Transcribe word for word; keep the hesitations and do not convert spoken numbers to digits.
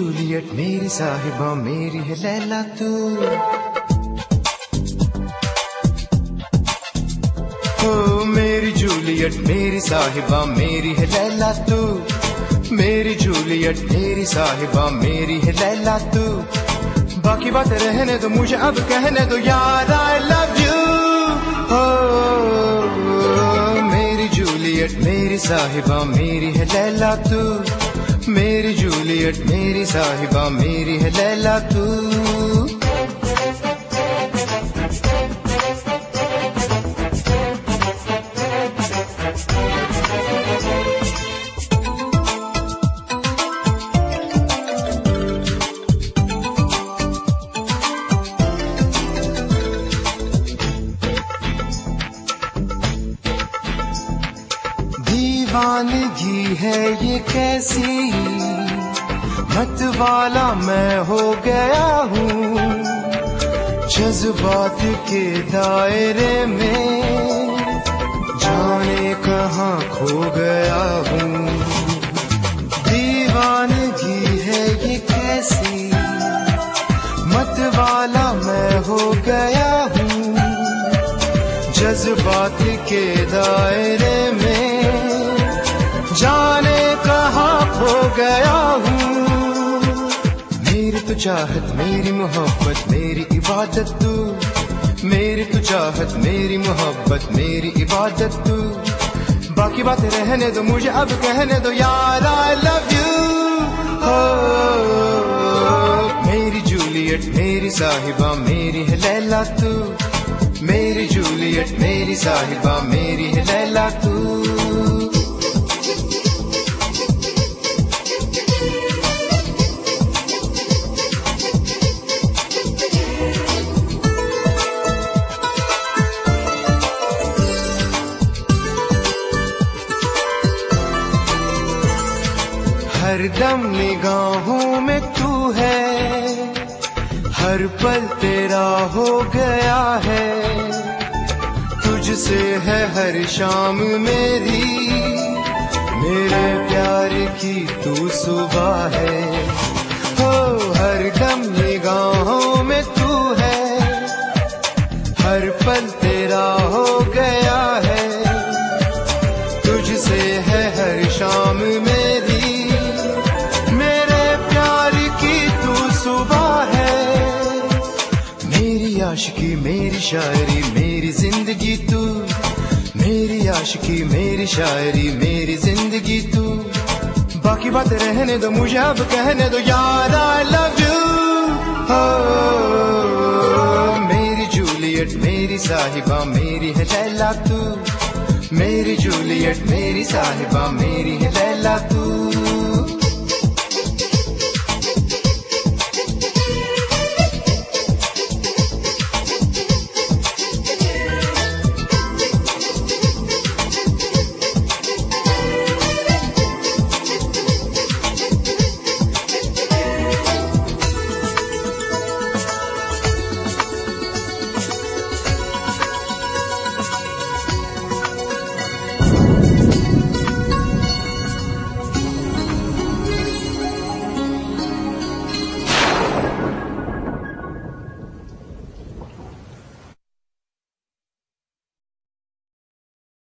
Juliet मेरी साहिबा मेरी है लैला तू। ओ मेरी जूलियट मेरी साहिबा मेरी है लैला तू। मेरी जूलियट मेरी साहिबा मेरी है लैला तू। बाकी बात रहने दो मुझे अब कहने दो यार आई लव यू। ओ मेरी जूलियट मेरी साहिबा मेरी है लैला तू। मेरी जूलियट मेरी साहिबा मेरी है लैला तू। दीवानगी है ये कैसी मत वाला मैं हो गया हूँ। जज्बात के दायरे में जाने कहाँ खो गया हूँ। दीवानगी है ये कैसी मत वाला मैं हो गया हूँ। जज्बात के दायरे में जाने कहाँ खो गया हूँ। मेरी तो चाहत मेरी मोहब्बत मेरी इबादत तू। मेरी तो चाहत मेरी मोहब्बत मेरी इबादत तू। बाकी बातें रहने दो मुझे अब कहने दो यार आई लव यू। हो मेरी जूलियट मेरी साहिबा मेरी है लैला तू। मेरी जूलियट मेरी साहिबा मेरी है लैला तू। हर दम निगाहों में तू है हर पल तेरा हो गया है। तुझसे है हर शाम मेरी मेरे प्यार की तू सुबह है। हो हर दम निगाहों में तू है हर पल तेरा हो गया है। तुझसे है हर शाम मेरी आशिकी मेरी शायरी मेरी जिंदगी तू। मेरी आशिकी मेरी शायरी मेरी जिंदगी तू। बाकी बात रहने दो मुझे अब कहने दो यार आई लव यू। हो मेरी जूलियट मेरी साहिबा मेरी है लैला तू। मेरी जूलियट मेरी साहिबा मेरी है लैला तू।